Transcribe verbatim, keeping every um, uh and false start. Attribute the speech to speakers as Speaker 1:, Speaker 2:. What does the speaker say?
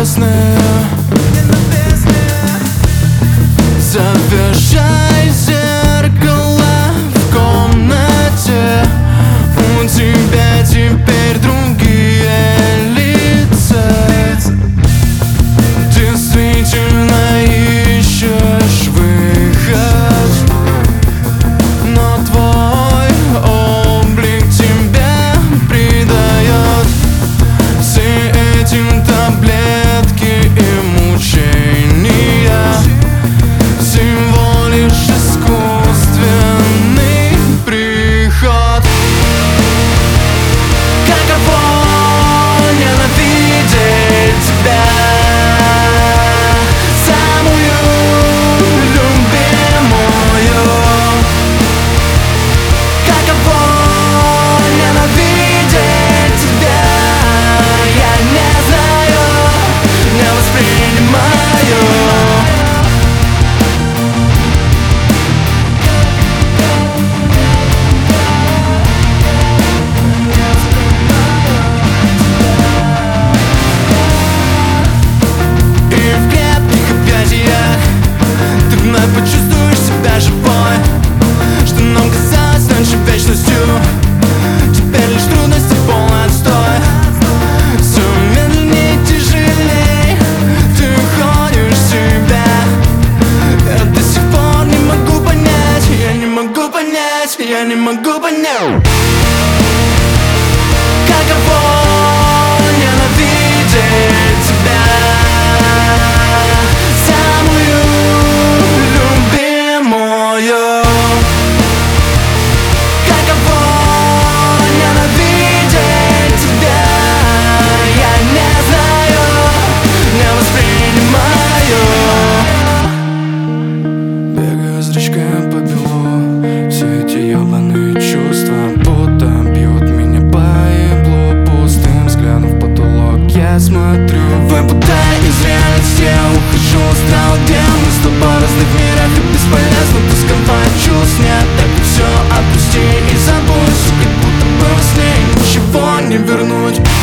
Speaker 1: ненавистные. Завешай зеркало в комнате, у тебя теперь другие лица. Действительно ищешь выход, но твой облик тебя предает. Все эти таблетки и мучения всего лишь искусственный приход. Каково ненавидеть тебя, самую любимую? Каково ненавидеть тебя, я не знаю, не воспринимаю. Почувствуешь себя живой, что нам казалось раньше вечностью, теперь лишь трудности, полный отстой. Все медленнее, тяжелее ты уходишь в себя. Я до сих пор не могу понять, я не могу понять, я не могу понять. Каково ненавидеть тебя, зрачками по белу. Все эти ебаные чувства будто бьют меня по еблу. Пустым взглядом в потолок я смотрю, выпадая из реальности, я ухожу в астрал, где мы с тобой в разных мирах, и бесполезно тосковать чувств нет. Так и все отпусти и забудь, как будто бы во сне ничего не вернуть.